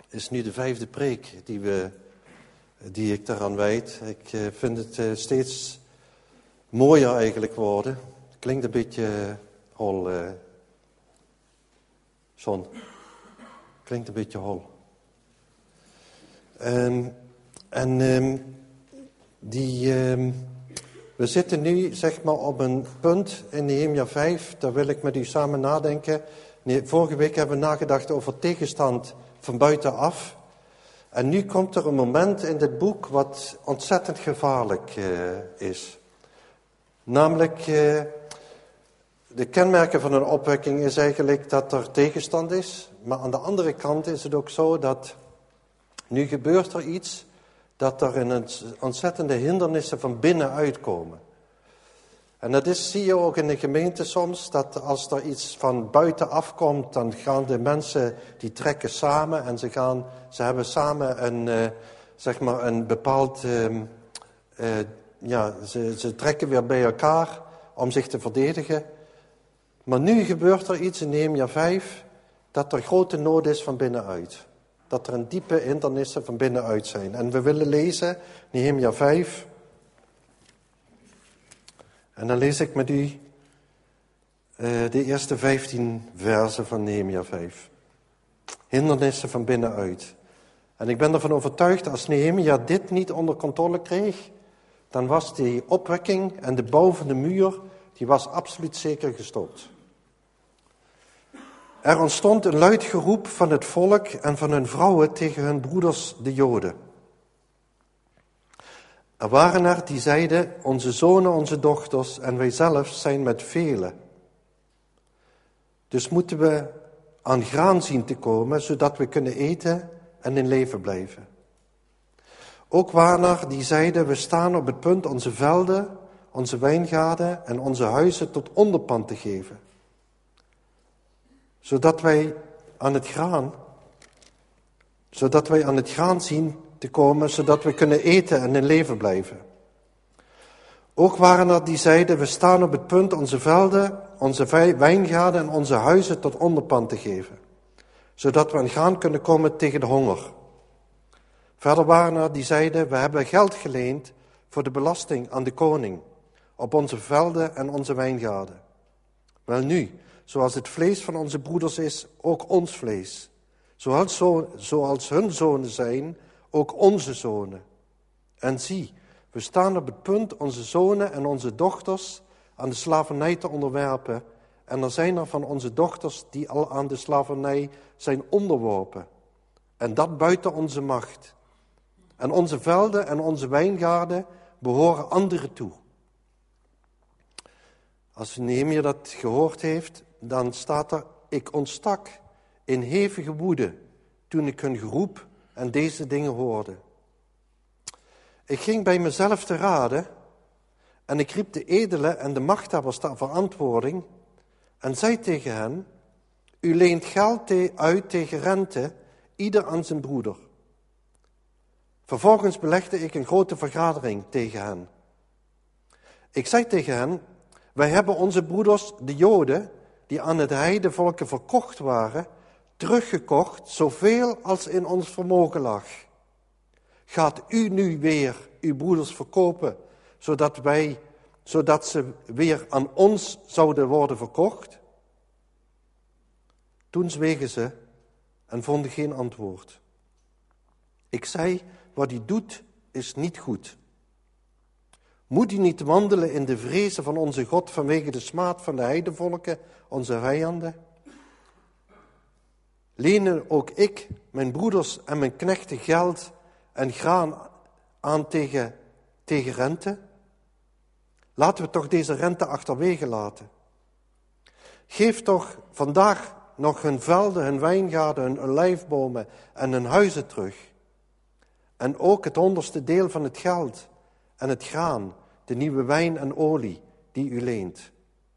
is nu de 5e preek die ik daaraan wijd. Ik vind het steeds mooier eigenlijk worden. Klinkt een beetje hol, John. Klinkt een beetje hol. We zitten nu zeg maar op een punt in Nehemia 5. Daar wil ik met u samen nadenken. Vorige week hebben we nagedacht over tegenstand van buitenaf. En nu komt er een moment in dit boek wat ontzettend gevaarlijk is. Namelijk, de kenmerken van een opwekking is eigenlijk dat er tegenstand is. Maar aan de andere kant is het ook zo dat nu gebeurt er iets, dat er een ontzettende hindernissen van binnenuit komen. En dat zie je ook in de gemeente soms, dat als er iets van buitenaf komt, dan gaan de mensen, die trekken samen en ze hebben samen een bepaald, ze trekken weer bij elkaar om zich te verdedigen. Maar nu gebeurt er iets in Nehemia 5, dat er grote nood is van binnenuit. Dat er een diepe hindernissen van binnenuit zijn. En we willen lezen Nehemia 5. En dan lees ik met u de eerste 15 versen van Nehemia 5. Hindernissen van binnenuit. En ik ben ervan overtuigd, als Nehemia dit niet onder controle kreeg, dan was die opwekking en de bouw van de muur, die was absoluut zeker gestopt. Er ontstond een luid geroep van het volk en van hun vrouwen tegen hun broeders de Joden. Er waren er die zeiden, onze zonen, onze dochters en wij zelf zijn met velen. Dus moeten we aan graan zien te komen, zodat we kunnen eten en in leven blijven. Ook waren er die zeiden, we staan op het punt onze velden, onze wijngaarden en onze huizen tot onderpand te geven. Zodat wij aan het graan zien te komen, zodat we kunnen eten en in leven blijven. Ook waren er die zeiden, we staan op het punt onze velden, onze wijngaarden en onze huizen tot onderpand te geven. Zodat we aan graan kunnen komen tegen de honger. Verder waren er die zeiden, we hebben geld geleend voor de belasting aan de koning, op onze velden en onze wijngaarden. Welnu, zoals het vlees van onze broeders is, ook ons vlees. Zoals hun zonen zijn, ook onze zonen. En zie, we staan op het punt onze zonen en onze dochters aan de slavernij te onderwerpen. En er zijn er van onze dochters die al aan de slavernij zijn onderworpen. En dat buiten onze macht. En onze velden en onze wijngaarden behoren anderen toe. Als Nehemia dat gehoord heeft, dan staat er, ik ontstak in hevige woede toen ik hun geroep en deze dingen hoorde. Ik ging bij mezelf te raden en ik riep de edelen en de machthebbers ter verantwoording en zei tegen hen, u leent geld uit tegen rente, ieder aan zijn broeder. Vervolgens belegde ik een grote vergadering tegen hen. Ik zei tegen hen, wij hebben onze broeders, de Joden, die aan het heidevolken verkocht waren, teruggekocht, zoveel als in ons vermogen lag. Gaat u nu weer uw broeders verkopen, zodat ze weer aan ons zouden worden verkocht? Toen zwegen ze en vonden geen antwoord. Ik zei, wat u doet is niet goed. Moet u niet wandelen in de vrezen van onze God vanwege de smaad van de heidevolken, onze vijanden? Lenen ook ik, mijn broeders en mijn knechten geld en graan aan tegen rente? Laten we toch deze rente achterwege laten. Geef toch vandaag nog hun velden, hun wijngaarden, hun olijfbomen en hun huizen terug. En ook het 100ste deel van het geld en het graan, de nieuwe wijn en olie die u leent.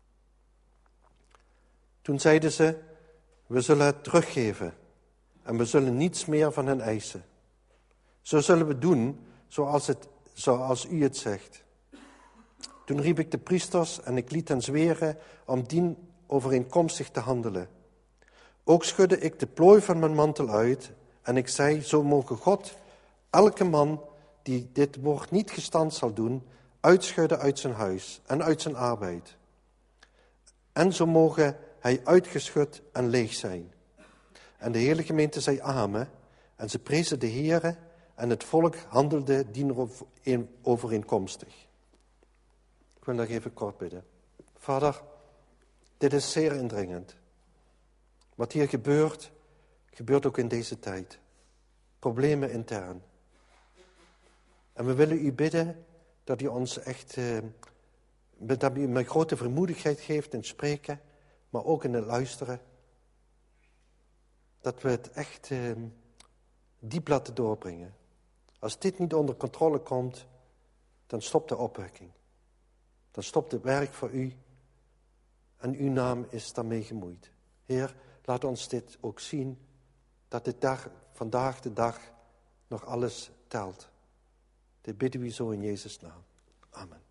Toen zeiden ze, we zullen het teruggeven en we zullen niets meer van hen eisen. Zo zullen we doen zoals u het zegt. Toen riep ik de priesters en ik liet hen zweren om dien overeenkomstig te handelen. Ook schudde ik de plooi van mijn mantel uit En ik zei, zo mogen God elke man die dit woord niet gestand zal doen, uitschudden uit zijn huis en uit zijn arbeid. En zo mogen hij uitgeschud en leeg zijn. En de hele gemeente zei amen. En ze prezen de Heere en het volk handelde overeenkomstig. Ik wil nog even kort bidden. Vader, dit is zeer indringend. Wat hier gebeurt, gebeurt ook in deze tijd. Problemen intern. En we willen u bidden dat u ons echt, dat u met grote vermoedigheid geeft in spreken, maar ook in het luisteren. Dat we het echt diep laten doorbrengen. Als dit niet onder controle komt, dan stopt de opwekking. Dan stopt het werk voor u. En uw naam is daarmee gemoeid. Heer, laat ons dit ook zien, dat vandaag de dag nog alles telt. Dit bidden we zo in Jezus' naam. Amen.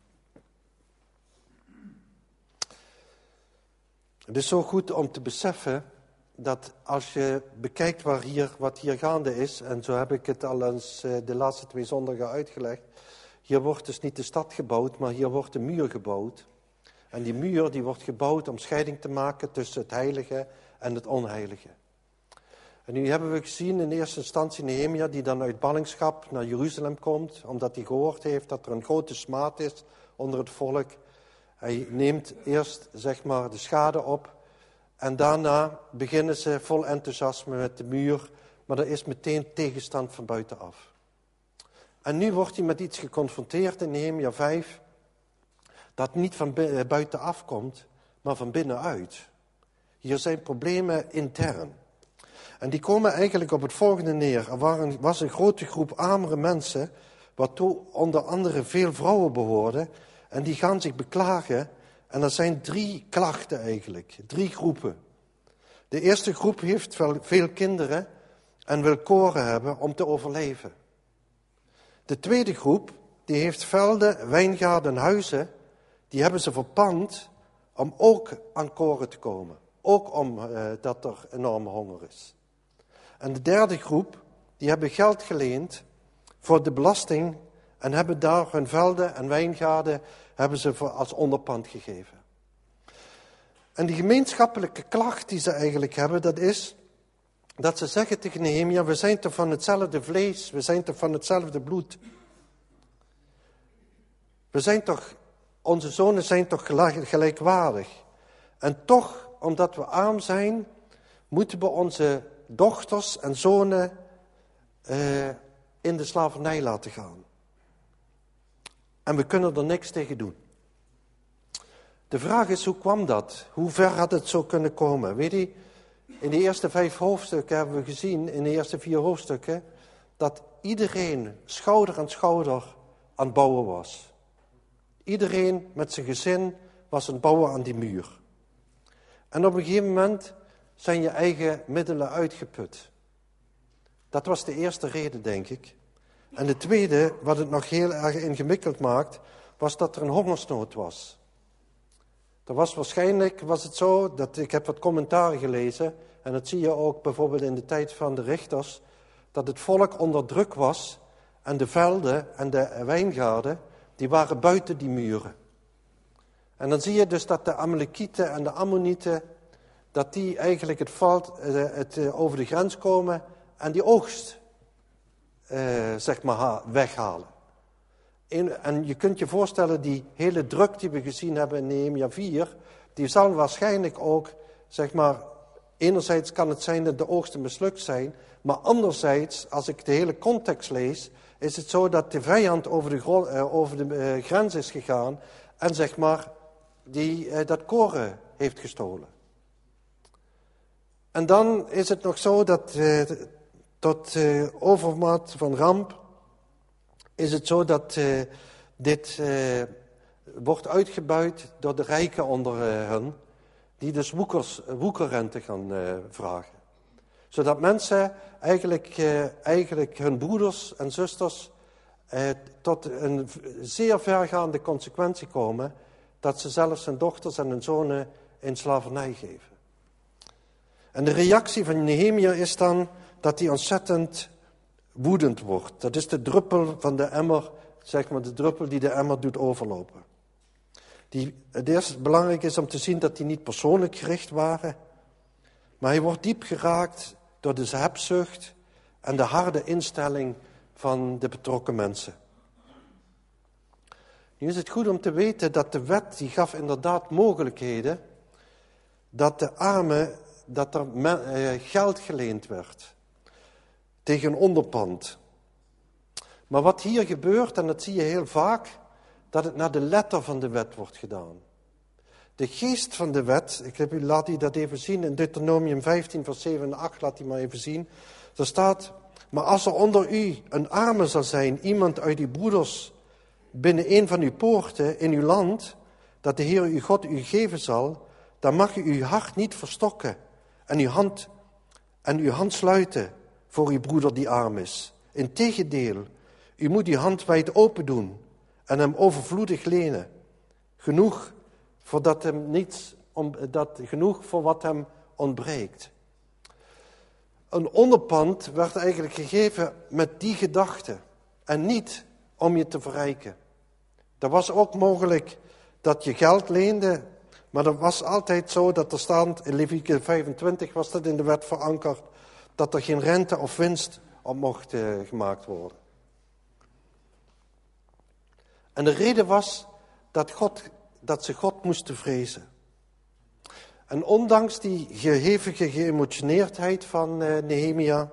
Het is zo goed om te beseffen dat als je bekijkt wat hier gaande is, en zo heb ik het al eens de laatste 2 zondagen uitgelegd, hier wordt dus niet de stad gebouwd, maar hier wordt een muur gebouwd. En die muur die wordt gebouwd om scheiding te maken tussen het heilige en het onheilige. En nu hebben we gezien in eerste instantie Nehemia die dan uit ballingschap naar Jeruzalem komt, omdat hij gehoord heeft dat er een grote smaad is onder het volk. Hij neemt eerst zeg maar de schade op en daarna beginnen ze vol enthousiasme met de muur, maar er is meteen tegenstand van buitenaf. En nu wordt hij met iets geconfronteerd in Nehemia 5, dat niet van buitenaf komt, maar van binnenuit. Hier zijn problemen intern. En die komen eigenlijk op het volgende neer. Er was een grote groep armere mensen, waartoe onder andere veel vrouwen behoorden. En die gaan zich beklagen. En er zijn 3 klachten eigenlijk, 3 groepen. De eerste groep heeft veel kinderen en wil koren hebben om te overleven. De tweede groep, die heeft velden, wijngaarden en huizen. Die hebben ze verpand om ook aan koren te komen. Ook omdat er enorme honger is. En de derde groep, die hebben geld geleend voor de belasting en hebben daar hun velden en wijngaarden hebben ze als onderpand gegeven. En die gemeenschappelijke klacht die ze eigenlijk hebben, dat is dat ze zeggen tegen Nehemia, we zijn toch van hetzelfde vlees, we zijn toch van hetzelfde bloed. Onze zonen zijn toch gelijkwaardig. En toch, omdat we arm zijn, moeten we onze dochters en zonen in de slavernij laten gaan. En we kunnen er niks tegen doen. De vraag is, hoe kwam dat? Hoe ver had het zo kunnen komen? Weet je, in de eerste 5 hoofdstukken hebben we gezien, in de eerste 4 hoofdstukken, dat iedereen schouder aan schouder aan het bouwen was. Iedereen met zijn gezin was aan het bouwen aan die muur. En op een gegeven moment zijn je eigen middelen uitgeput. Dat was de eerste reden, denk ik. En de tweede, wat het nog heel erg ingewikkeld maakt, was dat er een hongersnood was. Waarschijnlijk was het zo, dat ik heb wat commentaren gelezen, en dat zie je ook bijvoorbeeld in de tijd van de richters, dat het volk onder druk was en de velden en de wijngaarden, die waren buiten die muren. En dan zie je dus dat de Amalekieten en de Ammonieten, dat die eigenlijk het over de grens komen en die oogst weghalen. En je kunt je voorstellen, die hele druk die we gezien hebben in Nehemia 4, die zal waarschijnlijk ook, enerzijds kan het zijn dat de oogsten mislukt zijn, maar anderzijds, als ik de hele context lees, is het zo dat de vijand over de grens is gegaan en dat koren heeft gestolen. En dan is het nog zo dat tot overmaat van ramp is het zo dat dit wordt uitgebuit door de rijken onder hen, die dus woekerrente gaan vragen. Zodat mensen eigenlijk hun broeders en zusters tot een zeer vergaande consequentie komen, dat ze zelfs hun dochters en hun zonen in slavernij geven. En de reactie van Nehemia is dan dat hij ontzettend woedend wordt. Dat is de druppel van de emmer, zeg maar de druppel die de emmer doet overlopen. Het eerste belangrijk is om te zien dat die niet persoonlijk gericht waren, maar hij wordt diep geraakt door de hebzucht en de harde instelling van de betrokken mensen. Nu is het goed om te weten dat de wet, die gaf inderdaad mogelijkheden dat de armen, dat er geld geleend werd tegen een onderpand. Maar wat hier gebeurt, en dat zie je heel vaak, dat het naar de letter van de wet wordt gedaan. De geest van de wet, laat u dat even zien, in Deuteronomium 15 vers 7 en 8, laat die maar even zien. Er staat, maar als er onder u een arme zal zijn, iemand uit uw broeders, binnen een van uw poorten in uw land, dat de Heer uw God u geven zal, dan mag u uw hart niet verstokken en uw hand sluiten voor uw broeder die arm is. Integendeel, u moet uw hand wijd open doen en hem overvloedig lenen. Genoeg voor wat hem ontbreekt. Een onderpand werd eigenlijk gegeven met die gedachte en niet om je te verrijken. Er was ook mogelijk dat je geld leende, maar dat was altijd zo dat er staat, in Leviticus 25 was dat in de wet verankerd, dat er geen rente of winst op mocht gemaakt worden. En de reden was dat ze God moesten vrezen. En ondanks die hevige geëmotioneerdheid van Nehemia,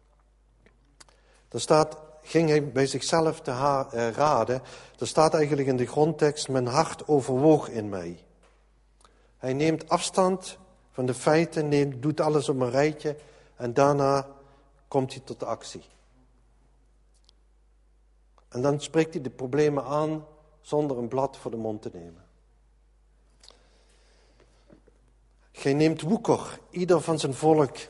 ging hij bij zichzelf te raden. Er staat eigenlijk in de grondtekst, mijn hart overwoog in mij. Hij neemt afstand van de feiten, doet alles op een rijtje en daarna komt hij tot de actie. En dan spreekt hij de problemen aan zonder een blad voor de mond te nemen. Gij neemt woeker, ieder van zijn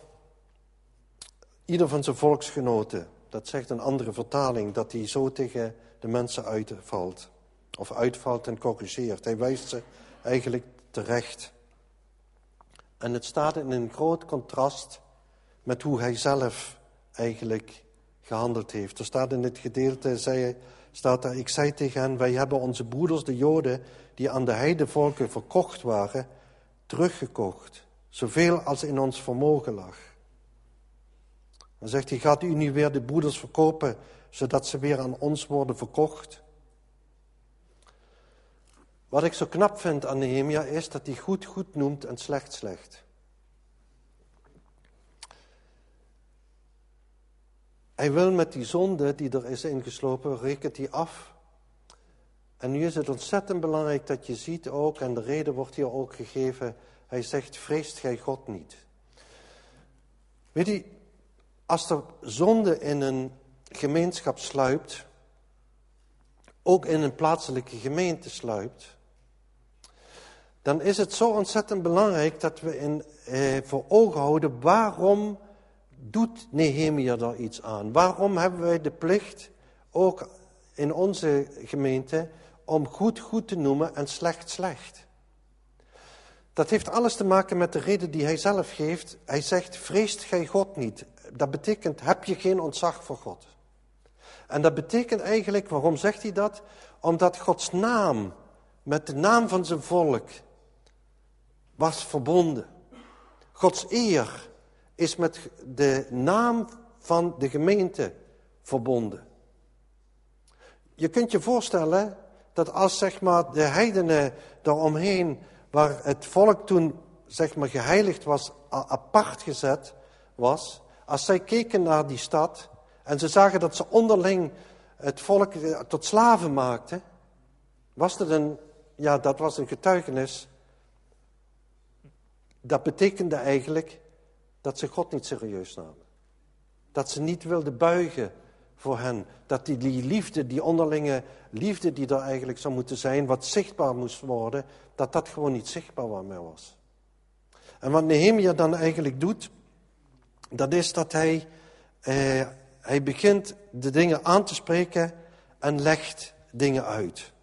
volksgenoten. Dat zegt een andere vertaling, dat hij zo tegen de mensen uitvalt. Of uitvalt en corrigeert. Hij wijst ze eigenlijk terecht. En het staat in een groot contrast met hoe hij zelf eigenlijk gehandeld heeft. Er staat in dit gedeelte, ik zei tegen hen, wij hebben onze broeders, de Joden, die aan de heidevolken verkocht waren, teruggekocht. Zoveel als in ons vermogen lag. Dan zegt hij, gaat u nu weer de broeders verkopen, zodat ze weer aan ons worden verkocht? Wat ik zo knap vind aan Nehemia is dat hij goed goed noemt en slecht slecht. Hij wil met die zonde die er is ingeslopen, rekent hij af. En nu is het ontzettend belangrijk dat je ziet ook, en de reden wordt hier ook gegeven, hij zegt, vreest gij God niet. Weet je, als er zonde in een gemeenschap sluipt, ook in een plaatselijke gemeente sluipt, dan is het zo ontzettend belangrijk dat we voor ogen houden, waarom doet Nehemia daar iets aan? Waarom hebben wij de plicht, ook in onze gemeente, om goed te noemen en slecht? Dat heeft alles te maken met de reden die hij zelf geeft. Hij zegt, vreest gij God niet. Dat betekent, heb je geen ontzag voor God. En dat betekent eigenlijk, waarom zegt hij dat? Omdat Gods naam met de naam van zijn volk was verbonden. Gods eer is met de naam van de gemeente verbonden. Je kunt je voorstellen dat als zeg maar de heidenen daaromheen, waar het volk toen zeg maar geheiligd was, apart gezet was, als zij keken naar die stad en ze zagen dat ze onderling het volk tot slaven maakten, dat was een getuigenis. Dat betekende eigenlijk dat ze God niet serieus namen. Dat ze niet wilden buigen voor hen. Dat die liefde, die onderlinge liefde die er eigenlijk zou moeten zijn, wat zichtbaar moest worden, dat gewoon niet zichtbaar meer was. En wat Nehemia dan eigenlijk doet, dat is dat hij begint de dingen aan te spreken en legt dingen uit.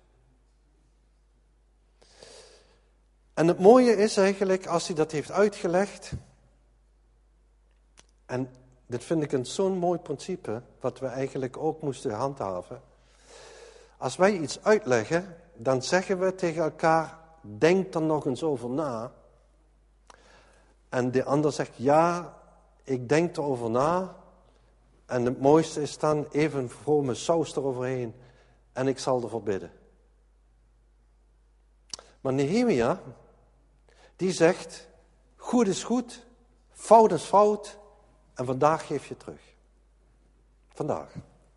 En het mooie is eigenlijk, als hij dat heeft uitgelegd, en Dit vind ik zo'n mooi principe, wat we eigenlijk ook moesten handhaven. Als wij iets uitleggen, dan zeggen we tegen elkaar, denk er nog eens over na. En de ander zegt, ja, ik denk erover na. En het mooiste is dan even voor mijn saus eroverheen. En ik zal ervoor bidden. Maar Nehemia, die zegt, goed is goed, fout is fout. En vandaag geef je terug. Vandaag.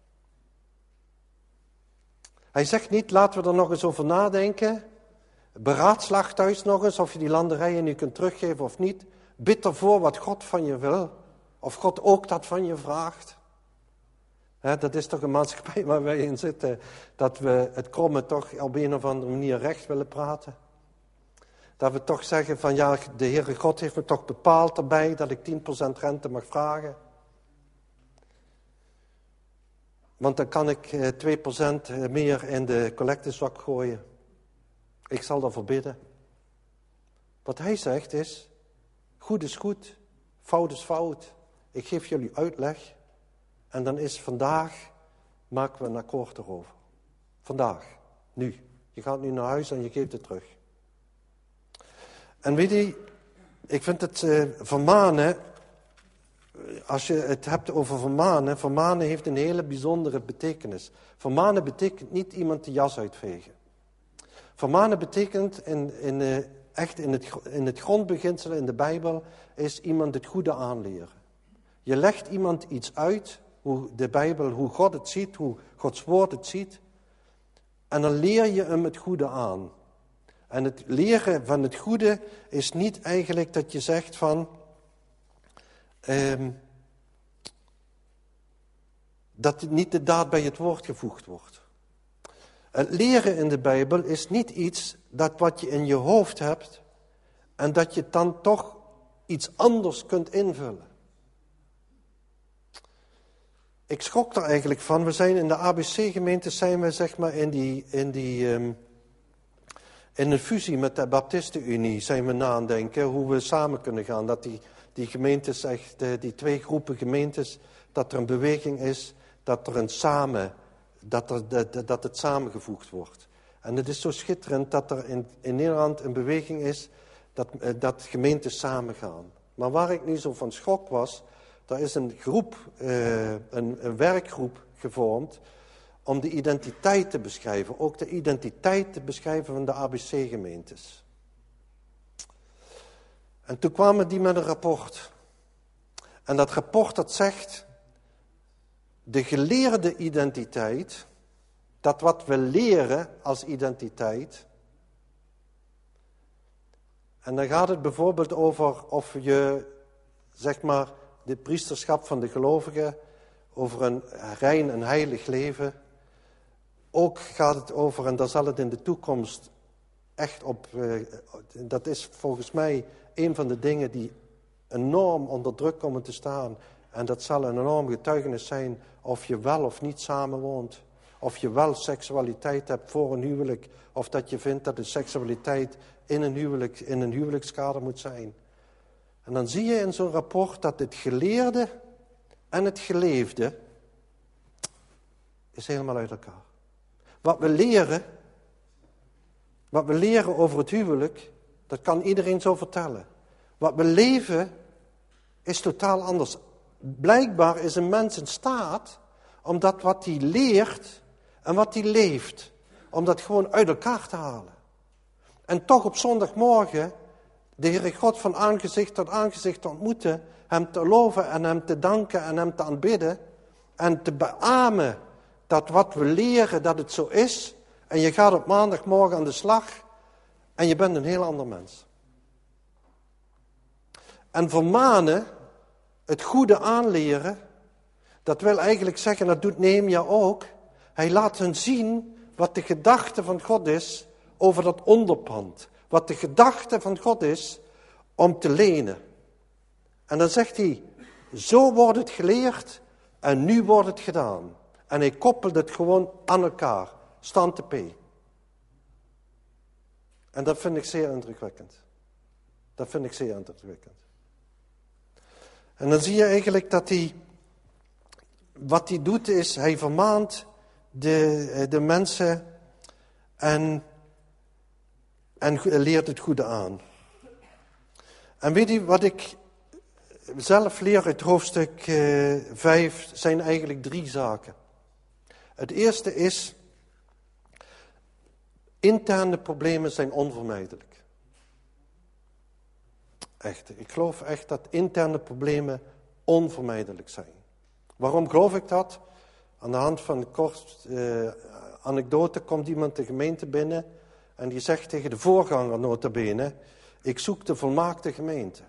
Hij zegt niet, laten we er nog eens over nadenken. Beraadslag thuis nog eens of je die landerijen nu kunt teruggeven of niet. Bid ervoor wat God van je wil. Of God ook dat van je vraagt. Dat is toch een maatschappij waar wij in zitten. Dat we het kromme toch op een of andere manier recht willen praten. Dat we toch zeggen van ja, de Heere God heeft me toch bepaald erbij dat ik 10% rente mag vragen. Want dan kan ik 2% meer in de collectezak gooien. Ik zal daarvoor bidden. Wat hij zegt is, goed is goed, fout is fout. Ik geef jullie uitleg. En dan is vandaag, maken we een akkoord erover. Vandaag, nu. Je gaat nu naar huis en je geeft het terug. En weet je, ik vind het vermanen, als je het hebt over vermanen heeft een hele bijzondere betekenis. Vermanen betekent niet iemand de jas uitvegen. Vermanen betekent echt in het grondbeginsel in de Bijbel is iemand het goede aanleren. Je legt iemand iets uit, hoe God het ziet, hoe Gods woord het ziet. En dan leer je hem het goede aan. En het leren van het goede is niet eigenlijk dat je zegt van... dat niet de daad bij het woord gevoegd wordt. Het leren in de Bijbel is niet iets dat wat je in je hoofd hebt... en dat je dan toch iets anders kunt invullen. Ik schrok er eigenlijk van. We zijn in de ABC-gemeente zijn we zeg maar in een fusie met de Baptistenunie zijn we na aan denken hoe we samen kunnen gaan. Dat die gemeentes echt, die twee groepen gemeentes, dat er een beweging is, dat het samengevoegd wordt. En het is zo schitterend dat er in Nederland een beweging is dat gemeentes samengaan. Maar waar ik nu zo van schrok was, er is een groep, een werkgroep gevormd om de identiteit te beschrijven. Ook de identiteit te beschrijven van de ABC-gemeentes. En toen kwamen die met een rapport. En dat rapport dat zegt, de geleerde identiteit, dat wat we leren als identiteit. En dan gaat het bijvoorbeeld over of je, zeg maar, de priesterschap van de gelovigen, over een rein en heilig leven. Ook gaat het over, en daar zal het in de toekomst echt op, dat is volgens mij een van de dingen die enorm onder druk komen te staan. En dat zal een enorm getuigenis zijn of je wel of niet samenwoont. Of je wel seksualiteit hebt voor een huwelijk. Of dat je vindt dat de seksualiteit in een huwelijkskader moet zijn. En dan zie je in zo'n rapport dat het geleerde en het geleefde is helemaal uit elkaar. Wat we leren over het huwelijk, dat kan iedereen zo vertellen. Wat we leven is totaal anders. Blijkbaar is een mens in staat om dat wat hij leert en wat hij leeft, om dat gewoon uit elkaar te halen. En toch op zondagmorgen de Heere God van aangezicht tot aangezicht te ontmoeten, hem te loven en hem te danken en hem te aanbidden en te beamen dat wat we leren, dat het zo is. En je gaat op maandagmorgen aan de slag en je bent een heel ander mens. En vermanen, het goede aanleren, dat wil eigenlijk zeggen, dat doet Nehemia ook. Hij laat hen zien wat de gedachte van God is over dat onderpand. Wat de gedachte van God is om te lenen. En dan zegt hij, zo wordt het geleerd en nu wordt het gedaan. En hij koppelt het gewoon aan elkaar, stand P. En dat vind ik zeer indrukwekkend. En dan zie je eigenlijk dat wat hij doet is, hij vermaant de mensen en leert het goede aan. En weet u wat ik zelf leer uit hoofdstuk 5, zijn eigenlijk 3 zaken. Het eerste is, interne problemen zijn onvermijdelijk. Echt, ik geloof echt dat interne problemen onvermijdelijk zijn. Waarom geloof ik dat? Aan de hand van een kort anekdote komt iemand de gemeente binnen en die zegt tegen de voorganger nota bene, ik zoek de volmaakte gemeente.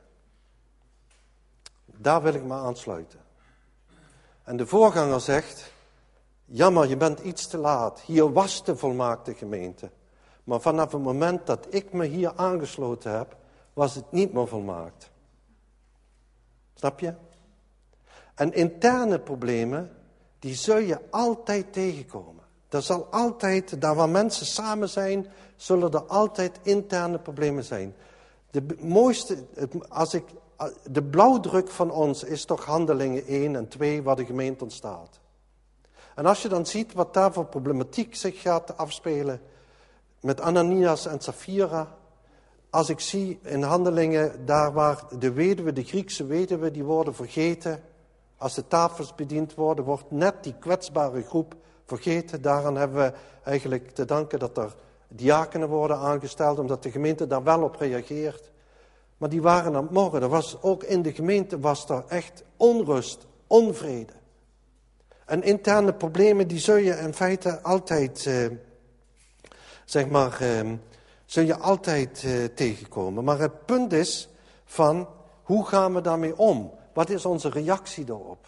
Daar wil ik me aansluiten. En de voorganger zegt, jammer, je bent iets te laat. Hier was de volmaakte gemeente. Maar vanaf het moment dat ik me hier aangesloten heb, was het niet meer volmaakt. Snap je? En interne problemen, die zul je altijd tegenkomen. Er zal altijd, daar waar mensen samen zijn, zullen er altijd interne problemen zijn. De mooiste, de blauwdruk van ons is toch Handelingen 1 en 2, waar de gemeente ontstaat. En als je dan ziet wat daar voor problematiek zich gaat afspelen met Ananias en Sapphira. Als ik zie in Handelingen, daar waar de Griekse weduwe, die worden vergeten. Als de tafels bediend worden, wordt net die kwetsbare groep vergeten. Daaraan hebben we eigenlijk te danken dat er diakenen worden aangesteld, omdat de gemeente daar wel op reageert. Maar die waren aan het morgen. Er was ook in de gemeente was er echt onrust, onvrede. En interne problemen, die zul je in feite altijd, zul je altijd tegenkomen. Maar het punt is van, hoe gaan we daarmee om? Wat is onze reactie daarop?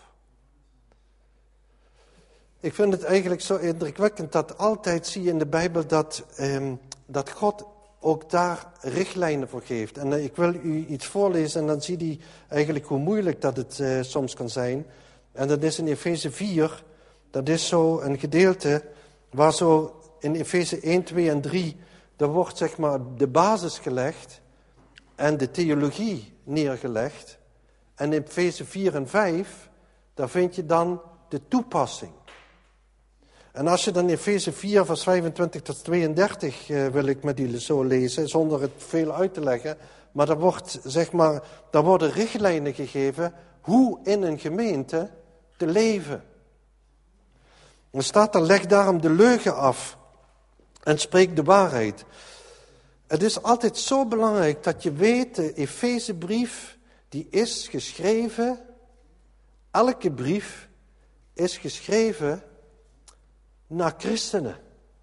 Ik vind het eigenlijk zo indrukwekkend dat altijd zie je in de Bijbel dat God ook daar richtlijnen voor geeft. En ik wil u iets voorlezen en dan zie je eigenlijk hoe moeilijk dat het soms kan zijn. En dat is in Efeze 4, dat is zo een gedeelte waar zo in Efeze 1, 2 en 3, daar wordt zeg maar de basis gelegd en de theologie neergelegd. En in Efeze 4 en 5, daar vind je dan de toepassing. En als je dan Efeze 4 vers 25 tot 32 wil ik met jullie zo lezen, zonder het veel uit te leggen. Maar daar worden richtlijnen gegeven hoe in een gemeente te leven. Er staat er, leg daarom de leugen af en spreek de waarheid. Het is altijd zo belangrijk dat je weet, de Efezebrief, die is geschreven, elke brief is geschreven naar christenen.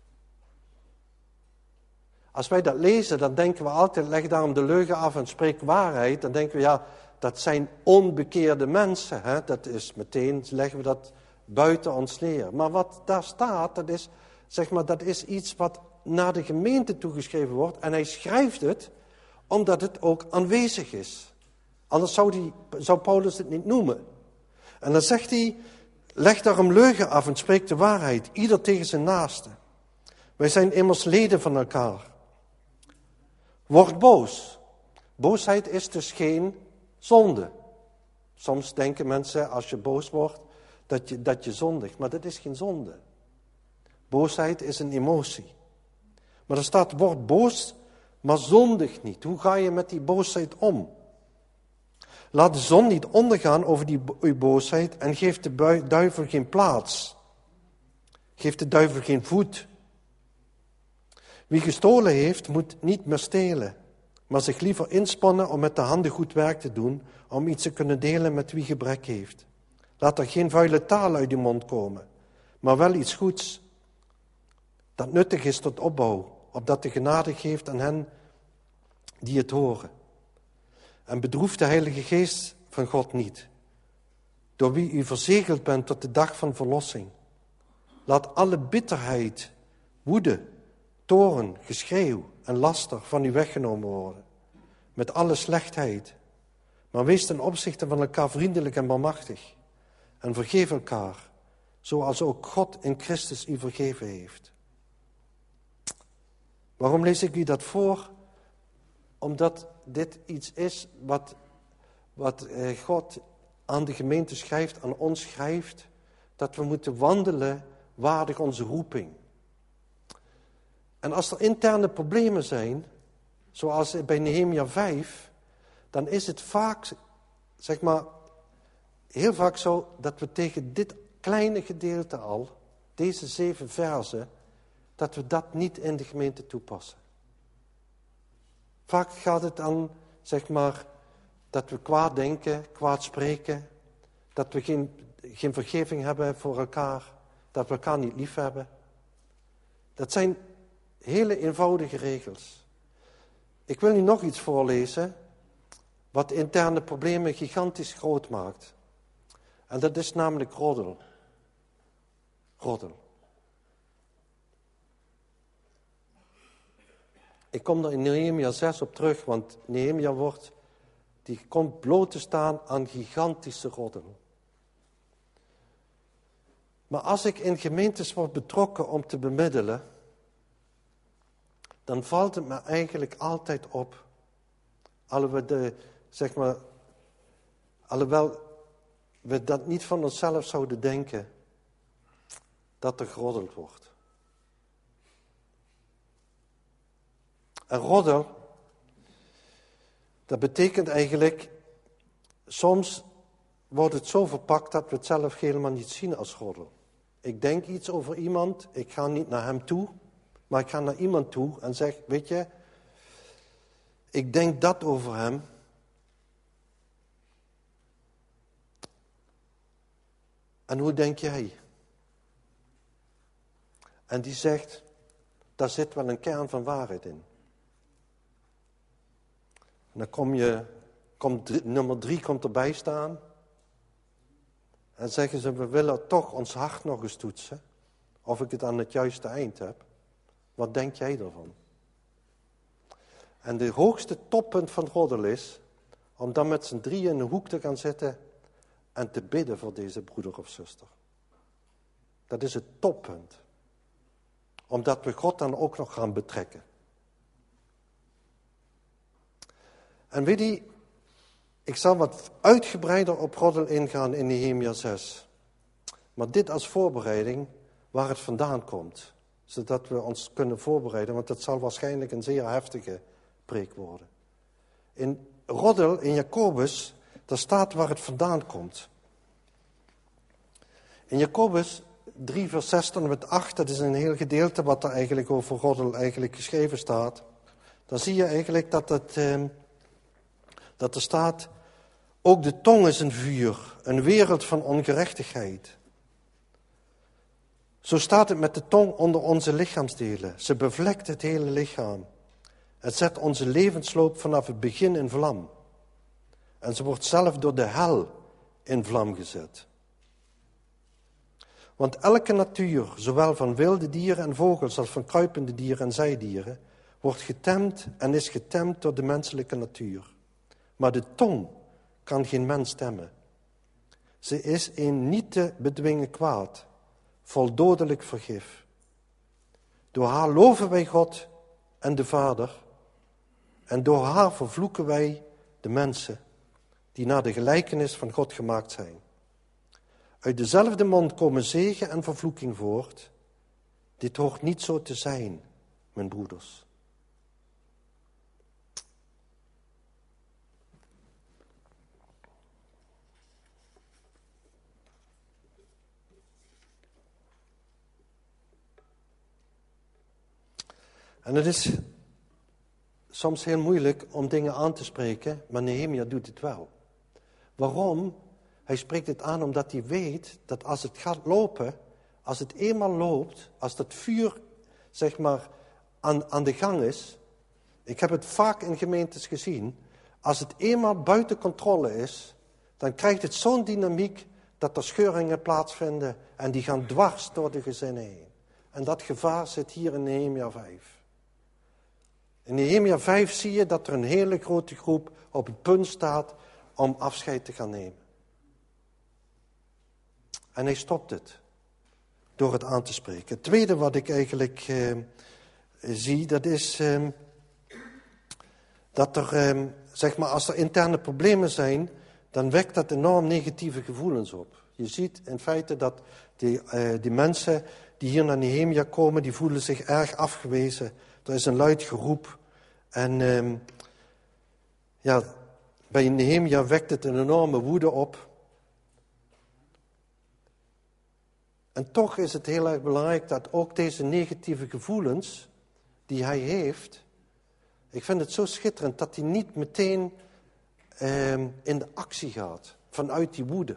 Als wij dat lezen, dan denken we altijd, leg daarom de leugen af en spreek waarheid. Dan denken we, ja, dat zijn onbekeerde mensen. Hè? Dat is meteen, leggen we dat buiten ons neer. Maar wat daar staat, dat is iets wat naar de gemeente toegeschreven wordt. En hij schrijft het, omdat het ook aanwezig is. Anders zou Paulus het niet noemen. En dan zegt hij, leg daarom leugen af en spreek de waarheid, ieder tegen zijn naaste. Wij zijn immers leden van elkaar. Word boos. Boosheid is dus geen zonde. Soms denken mensen, als je boos wordt, dat je zondigt. Maar dat is geen zonde. Boosheid is een emotie. Maar er staat, word boos, maar zondig niet. Hoe ga je met die boosheid om? Laat de zon niet ondergaan over uw boosheid en geef de duivel geen plaats. Geef de duivel geen voet. Wie gestolen heeft, moet niet meer stelen, maar zich liever inspannen om met de handen goed werk te doen, om iets te kunnen delen met wie gebrek heeft. Laat er geen vuile taal uit uw mond komen, maar wel iets goeds, dat nuttig is tot opbouw, opdat de genade geeft aan hen die het horen. En bedroef de Heilige Geest van God niet, door wie u verzegeld bent tot de dag van verlossing. Laat alle bitterheid, woede, toorn, geschreeuw en laster van u weggenomen worden, met alle slechtheid. Maar wees ten opzichte van elkaar vriendelijk en barmhartig, en vergeef elkaar, zoals ook God in Christus u vergeven heeft. Waarom lees ik u dat voor? Omdat dit iets is wat God aan de gemeente schrijft, aan ons schrijft, dat we moeten wandelen waardig onze roeping. En als er interne problemen zijn, zoals bij Nehemia 5, dan is het vaak, heel vaak zo dat we tegen dit kleine gedeelte al, deze 7 verzen, dat we dat niet in de gemeente toepassen. Vaak gaat het dan, dat we kwaad denken, kwaad spreken, dat we geen vergeving hebben voor elkaar, dat we elkaar niet lief hebben. Dat zijn hele eenvoudige regels. Ik wil nu nog iets voorlezen, wat interne problemen gigantisch groot maakt. En dat is namelijk roddel. Roddel. Ik kom er in Nehemia 6 op terug, want Nehemia die komt bloot te staan aan gigantische roddel. Maar als ik in gemeentes word betrokken om te bemiddelen, dan valt het me eigenlijk altijd op, alhoewel we dat niet van onszelf zouden denken, dat er geroddeld wordt. En roddel, dat betekent eigenlijk, soms wordt het zo verpakt dat we het zelf helemaal niet zien als roddel. Ik denk iets over iemand, ik ga niet naar hem toe, maar ik ga naar iemand toe en zeg, weet je, ik denk dat over hem. En hoe denk jij? En die zegt, daar zit wel een kern van waarheid in. En dan nummer 3 komt erbij staan. En zeggen ze, we willen toch ons hart nog eens toetsen. Of ik het aan het juiste eind heb. Wat denk jij ervan? En de hoogste toppunt van roddel is, om dan met z'n 3 in een hoek te gaan zitten en te bidden voor deze broeder of zuster. Dat is het toppunt. Omdat we God dan ook nog gaan betrekken. En weet je, ik zal wat uitgebreider op roddel ingaan in Nehemia 6. Maar dit als voorbereiding waar het vandaan komt. Zodat we ons kunnen voorbereiden, want het zal waarschijnlijk een zeer heftige preek worden. In roddel, in Jacobus, daar staat waar het vandaan komt. In Jacobus 3 vers 6 tot en met 8, dat is een heel gedeelte wat er eigenlijk over roddel eigenlijk geschreven staat. Dan zie je eigenlijk dat er staat, ook de tong is een vuur, een wereld van ongerechtigheid. Zo staat het met de tong onder onze lichaamsdelen. Ze bevlekt het hele lichaam. Het zet onze levensloop vanaf het begin in vlam. En ze wordt zelf door de hel in vlam gezet. Want elke natuur, zowel van wilde dieren en vogels als van kruipende dieren en zijdieren, wordt getemd en is getemd door de menselijke natuur. Maar de tong kan geen mens temmen. Ze is een niet te bedwingen kwaad, vol dodelijk vergif. Door haar loven wij God en de Vader, en door haar vervloeken wij de mensen die naar de gelijkenis van God gemaakt zijn. Uit dezelfde mond komen zegen en vervloeking voort. Dit hoort niet zo te zijn, mijn broeders. En het is soms heel moeilijk om dingen aan te spreken, maar Nehemia doet het wel. Waarom? Hij spreekt het aan omdat hij weet dat als het gaat lopen, als het eenmaal loopt, als dat vuur aan de gang is. Ik heb het vaak in gemeentes gezien. Als het eenmaal buiten controle is, dan krijgt het zo'n dynamiek dat er scheuringen plaatsvinden en die gaan dwars door de gezinnen heen. En dat gevaar zit hier in Nehemia 5. In Nehemia 5 zie je dat er een hele grote groep op het punt staat om afscheid te gaan nemen. En hij stopt het door het aan te spreken. Het tweede wat ik eigenlijk zie, dat is dat er, als er interne problemen zijn, dan wekt dat enorm negatieve gevoelens op. Je ziet in feite dat die mensen die hier naar Nehemia komen, die voelen zich erg afgewezen. Er is een luid geroep. En bij Nehemia wekt het een enorme woede op. En toch is het heel erg belangrijk dat ook deze negatieve gevoelens die hij heeft, ik vind het zo schitterend dat hij niet meteen in de actie gaat vanuit die woede.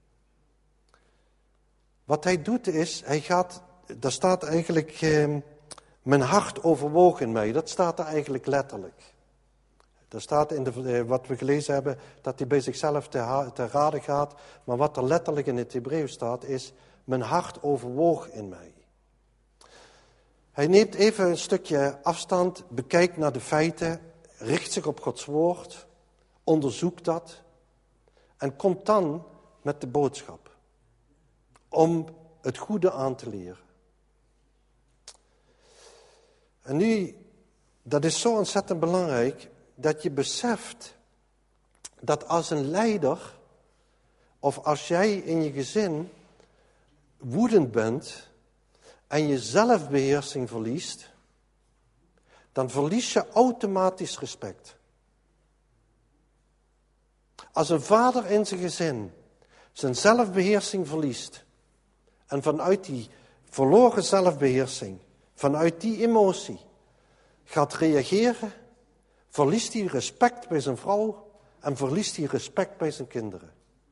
Wat hij doet is, daar staat eigenlijk, mijn hart overwoog in mij. Dat staat er eigenlijk letterlijk. Er staat in wat we gelezen hebben, dat hij bij zichzelf te rade gaat. Maar wat er letterlijk in het Hebreeuws staat is, mijn hart overwoog in mij. Hij neemt even een stukje afstand, bekijkt naar de feiten, richt zich op Gods woord, onderzoekt dat en komt dan met de boodschap om het goede aan te leren. En nu, dat is zo ontzettend belangrijk dat je beseft dat als een leider of als jij in je gezin woedend bent en je zelfbeheersing verliest, dan verlies je automatisch respect. Als een vader in zijn gezin zijn zelfbeheersing verliest en vanuit die verloren zelfbeheersing, vanuit die emotie gaat reageren, verliest hij respect bij zijn vrouw en verliest hij respect bij zijn kinderen.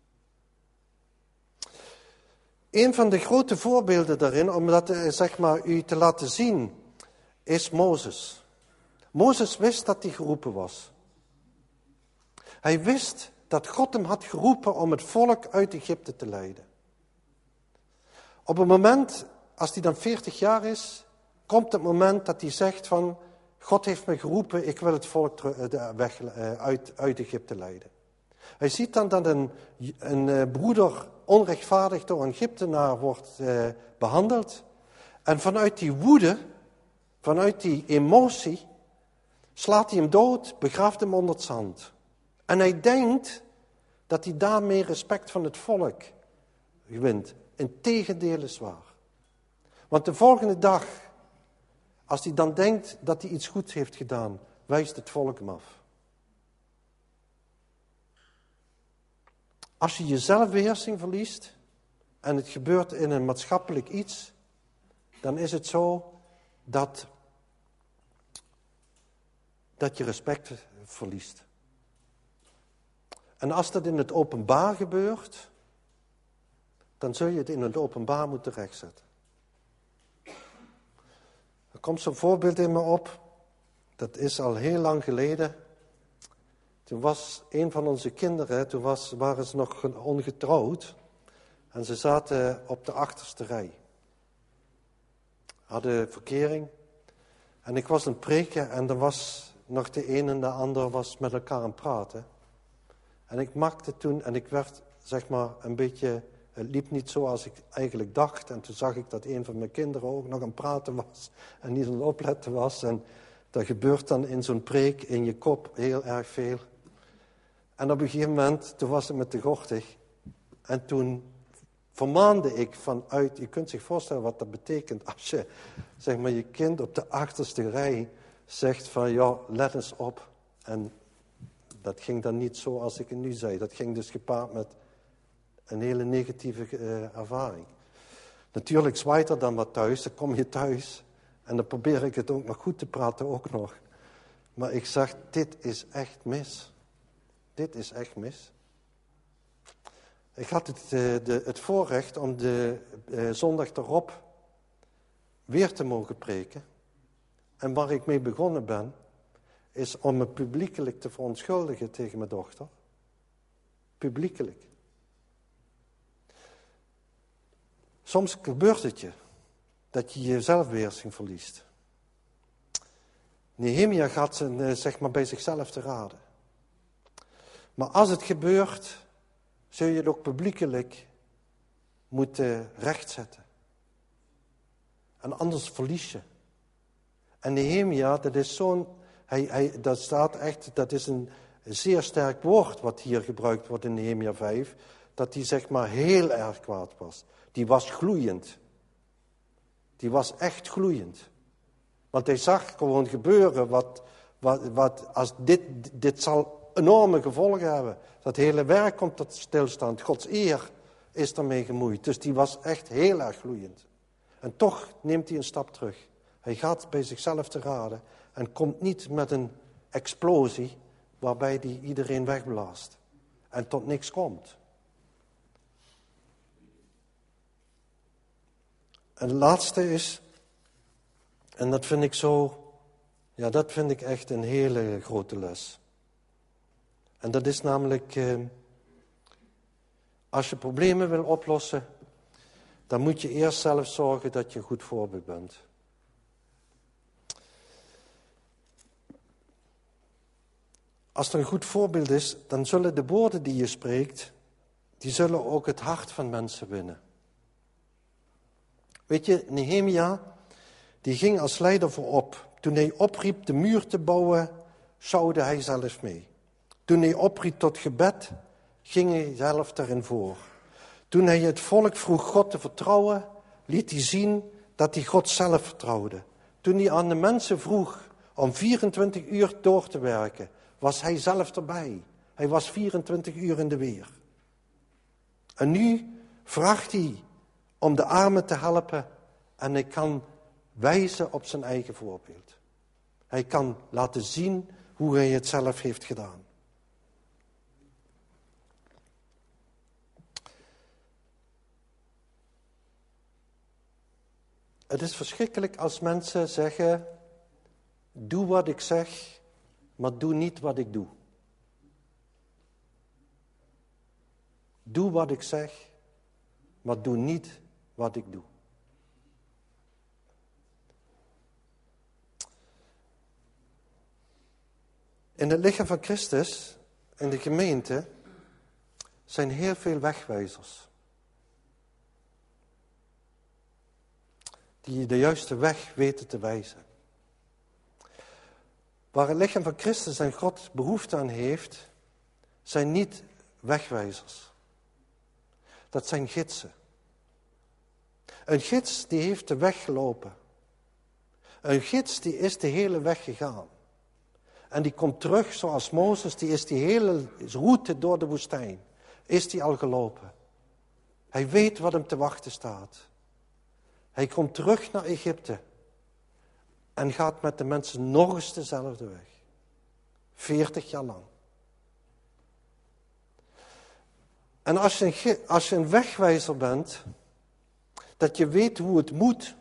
Een van de grote voorbeelden daarin, om dat u te laten zien, is Mozes. Mozes wist dat hij geroepen was. Hij wist dat God hem had geroepen om het volk uit Egypte te leiden. Op het moment, als hij dan 40 jaar is, komt het moment dat hij zegt van, God heeft me geroepen, ik wil het volk uit Egypte leiden. Hij ziet dan dat een broeder onrechtvaardig door een Egyptenaar wordt behandeld. En vanuit die woede, vanuit die emotie, slaat hij hem dood, begraaft hem onder het zand. En hij denkt dat hij daarmee respect van het volk wint. Integendeel is waar. Want de volgende dag, als hij dan denkt dat hij iets goeds heeft gedaan, wijst het volk hem af. Als je je zelfbeheersing verliest en het gebeurt in een maatschappelijk iets, dan is het zo dat je respect verliest. En als dat in het openbaar gebeurt, dan zul je het in het openbaar moeten rechtzetten. Er komt zo'n voorbeeld in me op, dat is al heel lang geleden. Toen was een van onze kinderen, waren ze nog ongetrouwd. En ze zaten op de achterste rij. Hadden verkering. En ik was aan het preken en er was nog de een en de ander was met elkaar aan het praten. En ik maakte toen, en ik werd een beetje, het liep niet zoals ik eigenlijk dacht. En toen zag ik dat een van mijn kinderen ook nog aan het praten was. En niet aan het opletten was. En dat gebeurt dan in zo'n preek in je kop heel erg veel. En op een gegeven moment, toen was het me te gortig. En toen vermaande ik vanuit, je kunt zich voorstellen wat dat betekent als je, je kind op de achterste rij zegt van, ja, let eens op. En dat ging dan niet zo als ik het nu zei. Dat ging dus gepaard met een hele negatieve ervaring. Natuurlijk zwaait er dan wat thuis, dan kom je thuis. En dan probeer ik het ook nog goed te praten, ook nog. Maar ik zeg, dit is echt mis. Dit is echt mis. Ik had het voorrecht om de zondag erop weer te mogen preken. En waar ik mee begonnen ben, is om me publiekelijk te verontschuldigen tegen mijn dochter. Publiekelijk. Soms gebeurt het je, dat je je zelfbeheersing verliest. Nehemia gaat bij zichzelf te raden. Maar als het gebeurt, zul je het ook publiekelijk moeten rechtzetten. En anders verlies je. En Nehemia, dat is zo'n, dat staat echt, dat is een zeer sterk woord wat hier gebruikt wordt in Nehemia 5, dat die zeg maar heel erg kwaad was. Die was gloeiend. Die was echt gloeiend. Want hij zag gewoon gebeuren wat als dit zal enorme gevolgen hebben. Dat hele werk komt tot stilstand. Gods eer is daarmee gemoeid. Dus die was echt heel erg gloeiend. En toch neemt hij een stap terug. Hij gaat bij zichzelf te raden en komt niet met een explosie waarbij hij iedereen wegblaast. En tot niks komt. En het laatste is, en dat vind ik zo, ja, dat vind ik echt een hele grote les. En dat is namelijk, als je problemen wil oplossen, dan moet je eerst zelf zorgen dat je een goed voorbeeld bent. Als er een goed voorbeeld is, dan zullen de woorden die je spreekt, die zullen ook het hart van mensen winnen. Weet je, Nehemia, die ging als leider voorop. Toen hij opriep de muur te bouwen, sjouwde hij zelf mee. Toen hij opriep tot gebed, ging hij zelf daarin voor. Toen hij het volk vroeg God te vertrouwen, liet hij zien dat hij God zelf vertrouwde. Toen hij aan de mensen vroeg om 24 uur door te werken, was hij zelf erbij. Hij was 24 uur in de weer. En nu vraagt hij om de armen te helpen en hij kan wijzen op zijn eigen voorbeeld. Hij kan laten zien hoe hij het zelf heeft gedaan. Het is verschrikkelijk als mensen zeggen, doe wat ik zeg, maar doe niet wat ik doe. Doe wat ik zeg, maar doe niet wat ik doe. In het lichaam van Christus, in de gemeente, zijn heel veel wegwijzers. Die de juiste weg weten te wijzen. Waar het lichaam van Christus en God behoefte aan heeft, zijn niet wegwijzers. Dat zijn gidsen. Een gids die heeft de weg gelopen. Een gids die is de hele weg gegaan. En die komt terug zoals Mozes, die is die hele route door de woestijn. Is die al gelopen. Hij weet wat hem te wachten staat. Hij komt terug naar Egypte. En gaat met de mensen nog eens dezelfde weg. 40 jaar lang. En als je een wegwijzer bent, dat je weet hoe het moet.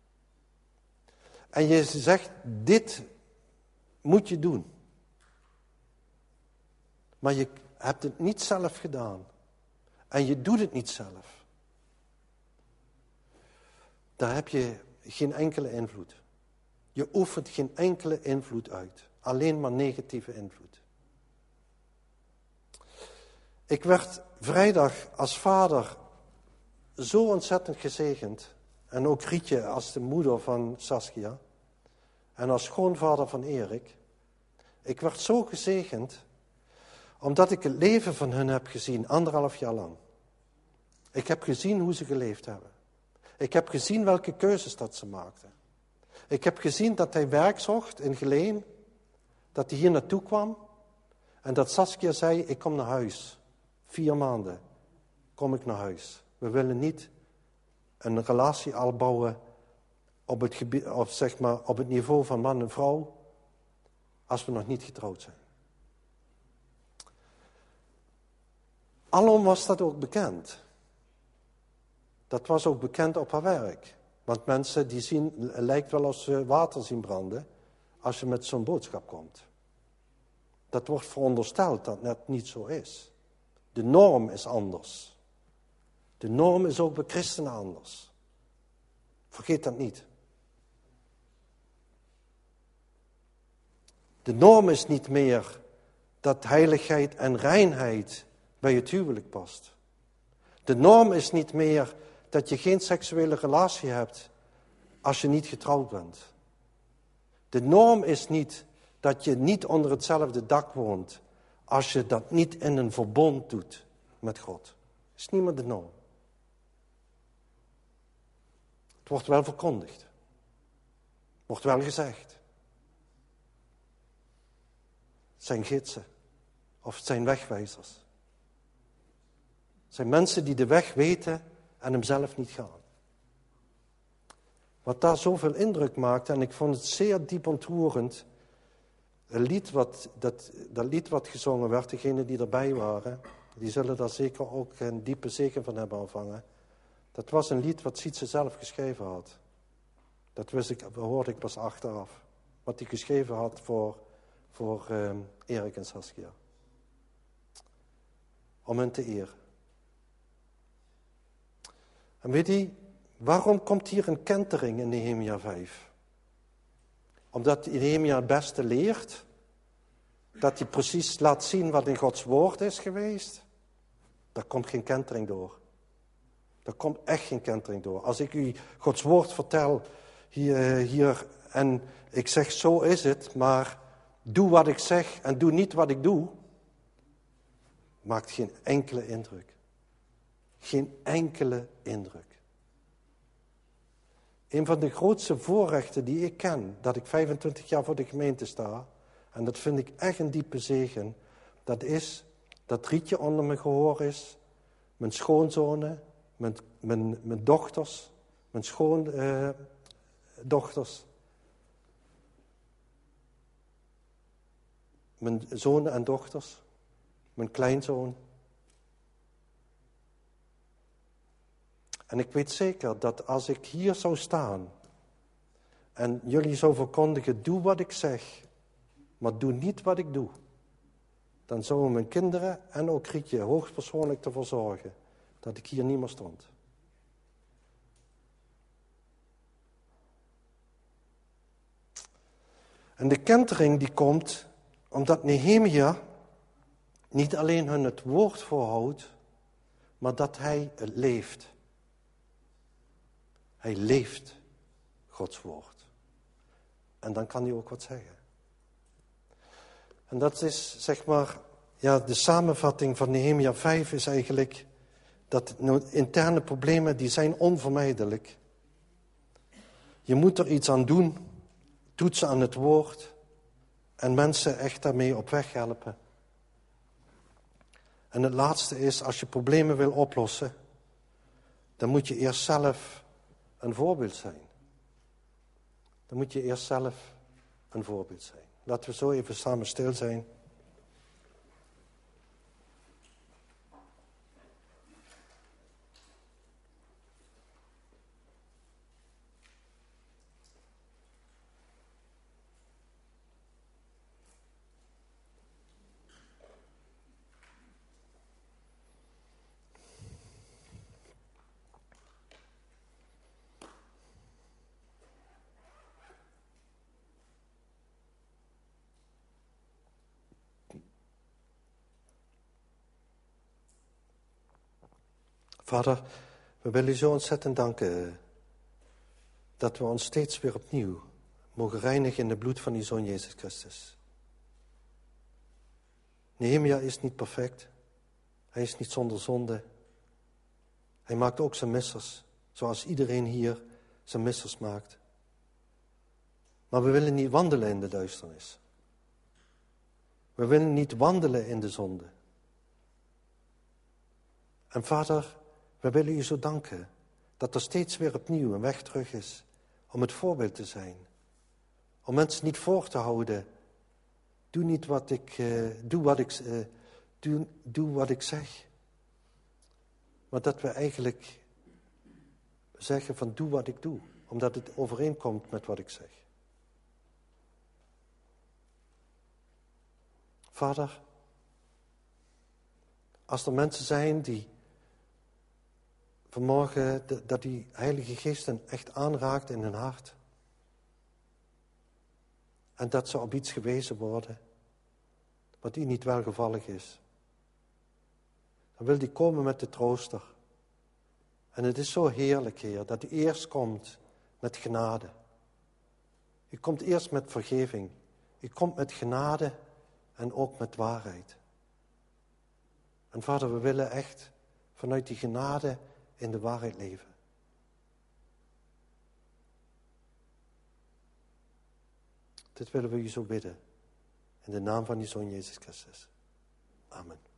En je zegt, dit moet je doen. Maar je hebt het niet zelf gedaan. En je doet het niet zelf. Daar heb je geen enkele invloed. Je oefent geen enkele invloed uit. Alleen maar negatieve invloed. Ik werd vrijdag als vader zo ontzettend gezegend. En ook Rietje als de moeder van Saskia. En als schoonvader van Erik. Ik werd zo gezegend. Omdat ik het leven van hen heb gezien. 1,5 jaar lang. Ik heb gezien hoe ze geleefd hebben. Ik heb gezien welke keuzes dat ze maakten. Ik heb gezien dat hij werk zocht in Geleen. Dat hij hier naartoe kwam. En dat Saskia zei, ik kom naar huis. 4 maanden kom ik naar huis. We willen niet een relatie al bouwen op het gebied, of zeg maar op het niveau van man en vrouw, als we nog niet getrouwd zijn. Alom was dat ook bekend. Dat was ook bekend op haar werk. Want mensen die zien, het lijkt wel als ze water zien branden, als je met zo'n boodschap komt. Dat wordt verondersteld dat net niet zo is. De norm is anders. De norm is ook bij christenen anders. Vergeet dat niet. De norm is niet meer dat heiligheid en reinheid bij het huwelijk past. De norm is niet meer dat je geen seksuele relatie hebt als je niet getrouwd bent. De norm is niet dat je niet onder hetzelfde dak woont als je dat niet in een verbond doet met God. Is niemand de norm. Het wordt wel verkondigd. Wordt wel gezegd. Het zijn gidsen. Of het zijn wegwijzers. Het zijn mensen die de weg weten en hem zelf niet gaan. Wat daar zoveel indruk maakte, en ik vond het zeer diep ontroerend. Dat lied wat gezongen werd, degenen die erbij waren, die zullen daar zeker ook een diepe zegen van hebben ontvangen. Dat was een lied wat Sietse zelf geschreven had. Dat hoorde ik pas achteraf. Wat hij geschreven had voor Erik en Saskia. Om hen te eren. En weet je, waarom komt hier een kentering in Nehemia 5? Omdat Nehemia het beste leert. Dat hij precies laat zien wat in Gods woord is geweest. Daar komt geen kentering door. Daar komt echt geen kentering door. Als ik u Gods woord vertel hier en ik zeg zo is het, maar doe wat ik zeg en doe niet wat ik doe, maakt geen enkele indruk. Geen enkele indruk. Een van de grootste voorrechten die ik ken, dat ik 25 jaar voor de gemeente sta, en dat vind ik echt een diepe zegen, dat is dat Rietje onder mijn gehoor is, mijn schoonzonen, mijn dochters, mijn schoondochters, mijn zonen en dochters, mijn kleinzoon. En ik weet zeker dat als ik hier zou staan en jullie zou verkondigen, doe wat ik zeg, maar doe niet wat ik doe, dan zouden mijn kinderen en ook Rietje hoogstpersoonlijk ervoor zorgen dat ik hier niet meer stond. En de kentering die komt omdat Nehemia niet alleen hun het woord voorhoudt, maar dat hij het leeft. Hij leeft Gods woord. En dan kan hij ook wat zeggen. En dat is, zeg maar, de samenvatting van Nehemia 5 is eigenlijk dat interne problemen, die zijn onvermijdelijk. Je moet er iets aan doen, toetsen aan het woord en mensen echt daarmee op weg helpen. En het laatste is, als je problemen wil oplossen, dan moet je eerst zelf een voorbeeld zijn. Dan moet je eerst zelf een voorbeeld zijn. Laten we zo even samen stil zijn. Vader, we willen u zo ontzettend danken dat we ons steeds weer opnieuw mogen reinigen in het bloed van uw Zoon Jezus Christus. Nehemia is niet perfect. Hij is niet zonder zonde. Hij maakt ook zijn missers, zoals iedereen hier zijn missers maakt. Maar we willen niet wandelen in de duisternis. We willen niet wandelen in de zonde. En Vader, we willen u zo danken dat er steeds weer opnieuw een weg terug is om het voorbeeld te zijn. Om mensen niet voor te houden. Doe wat ik zeg. Maar dat we eigenlijk zeggen van doe wat ik doe. Omdat het overeenkomt met wat ik zeg. Vader, als er mensen zijn die vanmorgen dat die Heilige Geest hen echt aanraakt in hun hart. En dat ze op iets gewezen worden wat u niet welgevallig is. Dan wil die komen met de trooster. En het is zo heerlijk, Heer, dat u eerst komt met genade. U komt eerst met vergeving. U komt met genade en ook met waarheid. En Vader, we willen echt vanuit die genade in de waarheid leven. Dit willen we u zo bidden. In de naam van uw Zoon Jezus Christus. Amen.